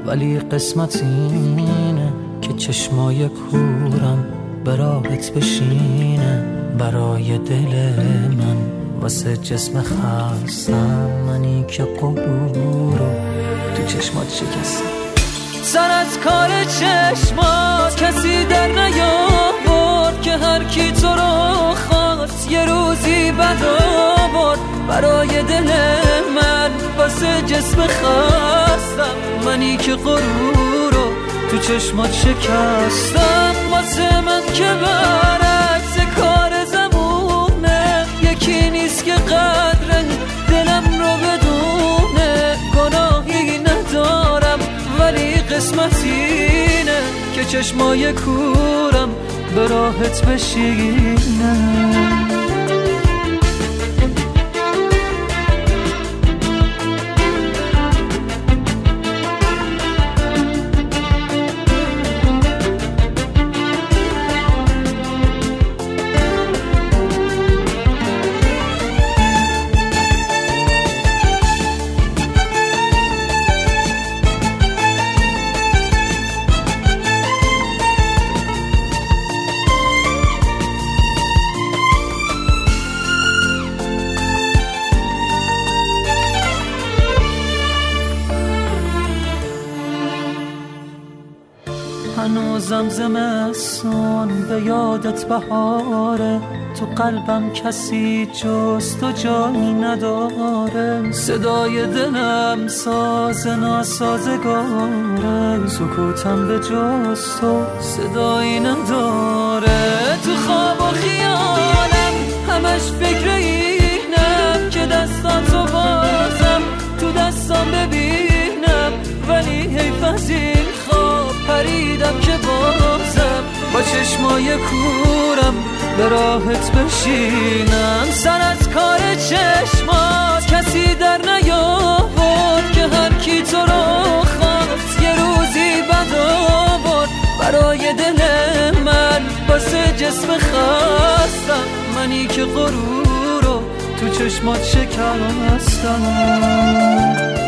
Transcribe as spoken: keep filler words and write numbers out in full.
ولی قسمت اینه که چشمای کورم به راحت بشینه برای دل من، واسه جسم خستم منی که غرور رو تو چشمات شکستم. سر از کار چشمات کسی در نیاورد که هر کی تو رو خواست یه روزی بد آورد برای دل من، واسه جسم خستم منی که غرور رو تو چشمات شکستم. واسه من که برعکس کار زمونه، یکی نیست که قدر دلم رو بدونه. گناهی ندارم ولی قسمت اینه که چشمای کورم به راحت بشینه. هنوزم زمستون به یادت بهاره، تو قلبم کسی جز تو جایی نداره. صدای دلم ساز ناسازگاره، سکوتم به جز تو صدایی نداره. تو خواب و خیالم همش فکر اینم که دستاتو بازم تو دستام ببینم، ولی حیف از این خواب پریدم که بازم با چشمای کورم به راحت بشینم. سر از کار چشمات کسی در نیاورد که هر کی تو رو خواست یه روزی بد آورد برای دل من، واسه جسم خستم منی که غرور رو تو چشمات شکستم.